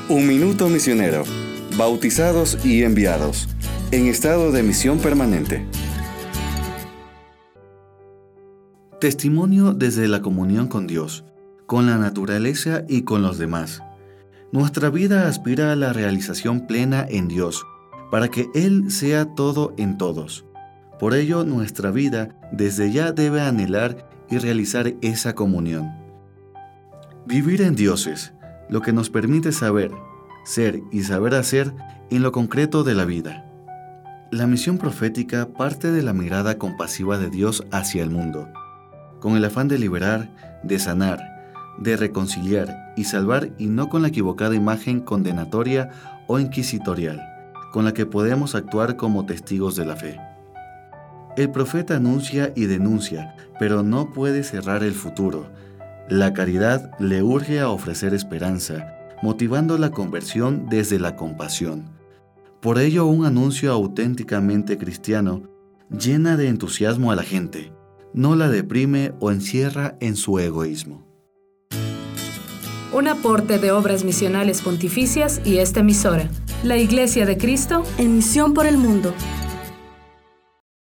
Un minuto misionero. Bautizados y enviados. En estado de misión permanente. Testimonio desde la comunión con Dios, con la naturaleza y con los demás. Nuestra vida aspira a la realización plena en Dios, para que Él sea todo en todos. Por ello, nuestra vida desde ya debe anhelar y realizar esa comunión. Vivir en Dios es lo que nos permite saber, ser y saber hacer en lo concreto de la vida. La misión profética parte de la mirada compasiva de Dios hacia el mundo, con el afán de liberar, de sanar, de reconciliar y salvar, y no con la equivocada imagen condenatoria o inquisitorial, con la que podemos actuar como testigos de la fe. El profeta anuncia y denuncia, pero no puede cerrar el futuro. La caridad le urge a ofrecer esperanza, motivando la conversión desde la compasión. Por ello, un anuncio auténticamente cristiano llena de entusiasmo a la gente, no la deprime o encierra en su egoísmo. Un aporte de Obras Misionales Pontificias y esta emisora, la Iglesia de Cristo, en misión por el mundo.